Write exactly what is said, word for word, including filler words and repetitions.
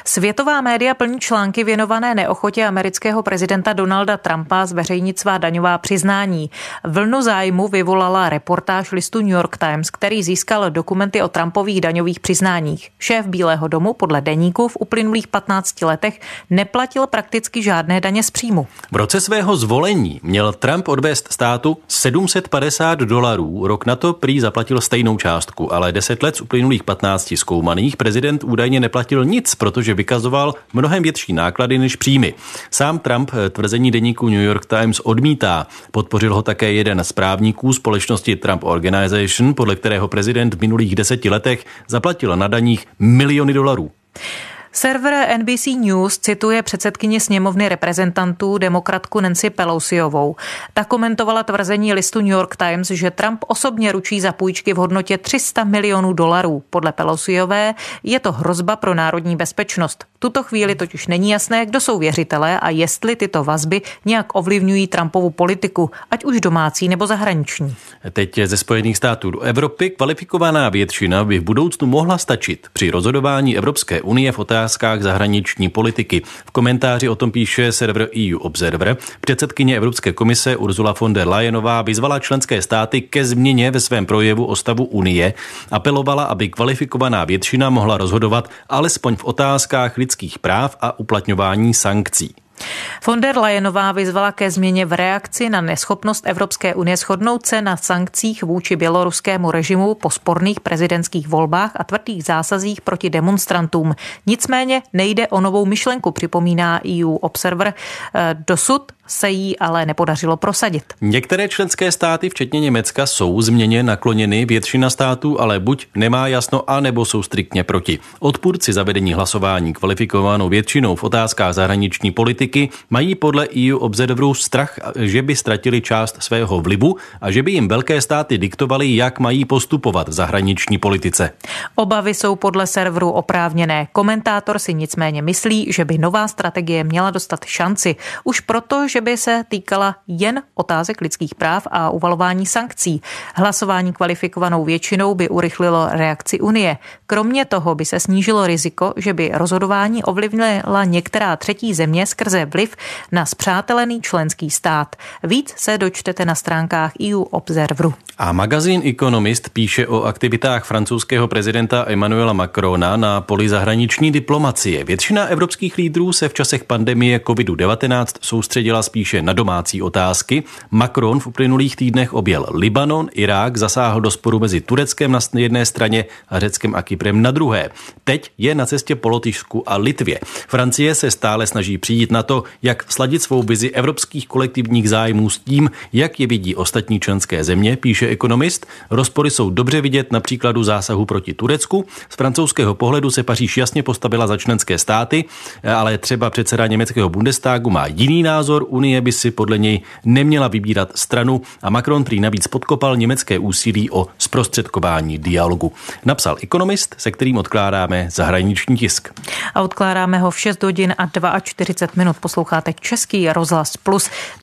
Světová média plní články věnované neochotě amerického prezidenta Donalda Trumpa zveřejnit svá daňová přiznání. Vlnu zájmu vyvolala reportáž listu New York Times, který získal dokumenty o Trumpových daňových přiznáních. Šéf Bílého domu podle deníku v uplynulých patnácti letech neplatil prakticky žádné daně z příjmu. V roce svého zvolení měl Trump odvést státu sedm set padesát dolarů. Rok na to prý zaplatil stejnou částku, ale deset let z uplynulých patnácti zkoumaných prezident údajně neplatil nic, protože vykazoval mnohem větší náklady než příjmy. Sám Trump tvrzení deníku New York Times odmítá. Podpořil ho také jeden z právníků společnosti Trump Organization, podle kterého prezident v minulých deseti letech zaplatil na daních miliony dolarů. Server N B C News cituje předsedkyni sněmovny reprezentantů demokratku Nancy Pelosiovou. Ta komentovala tvrzení listu New York Times, že Trump osobně ručí za půjčky v hodnotě tři sta milionů dolarů. Podle Pelosiové je to hrozba pro národní bezpečnost. V tuto chvíli totiž není jasné, kdo jsou věřitelé a jestli tyto vazby nějak ovlivňují Trumpovu politiku, ať už domácí nebo zahraniční. Teď ze Spojených států do Evropy kvalifikovaná většina by v budoucnu mohla stačit při rozhodování Evropské unie v otázkách zahraniční politiky. V komentáři o tom píše server E U Observer. Předsedkyně Evropské komise Ursula von der Leyenová vyzvala členské státy ke změně ve svém projevu o stavu Unie. Apelovala, aby kvalifikovaná většina mohla rozhodovat alespoň v otázkách lidských práv a uplatňování sankcí. Von der Leyenová vyzvala ke změně v reakci na neschopnost Evropské unie shodnout se na sankcích vůči běloruskému režimu po sporných prezidentských volbách a tvrdých zásazích proti demonstrantům. Nicméně nejde o novou myšlenku, připomíná E U Observer. Dosud se jí ale nepodařilo prosadit. Některé členské státy, včetně Německa, jsou změně nakloněny, většina států ale buď nemá jasno, a nebo jsou striktně proti. Odpůrci zavedení hlasování kvalifikovanou většinou v otázkách zahraniční politiky mají podle E U Observeru strach, že by ztratili část svého vlivu a že by jim velké státy diktovaly, jak mají postupovat v zahraniční politice. Obavy jsou podle serveru oprávněné. Komentátor si nicméně myslí, že by nová strategie měla dostat šanci. Už proto, že by se týkala jen otázek lidských práv a uvalování sankcí. Hlasování kvalifikovanou většinou by urychlilo reakci Unie. Kromě toho by se snížilo riziko, že by rozhodování ovlivnila některá třetí země skrze vliv na spřátelený členský stát. Víc se dočtete na stránkách E U Observeru. A magazín Economist píše o aktivitách francouzského prezidenta Emmanuela Macrona na poli zahraniční diplomacie. Většina evropských lídrů se v časech pandemie covid devatenáct soustředila spíše na domácí otázky. Macron v uplynulých týdnech objel Libanon, Irák, zasáhl do sporu mezi Tureckem na jedné straně a Řeckem a Kyprem na druhé. Teď je na cestě po Lotyšsku a Litvě. Francie se stále snaží přijít na to, jak sladit svou vizi evropských kolektivních zájmů s tím, jak je vidí ostatní členské země, píše Economist. Rozpory jsou dobře vidět na příkladu zásahu proti Turecku. Z francouzského pohledu se Paříž jasně postavila za členské státy, ale třeba předseda německého Bundestagu má jiný názor. Unie by si podle něj neměla vybírat stranu a Macron prý navíc podkopal německé úsilí o zprostředkování dialogu. Napsal Economist, se kterým odkládáme zahraniční tisk. A odkládáme ho v šest hodin a čtyřicet dva minut. Posloucháte Český rozhlas Plus.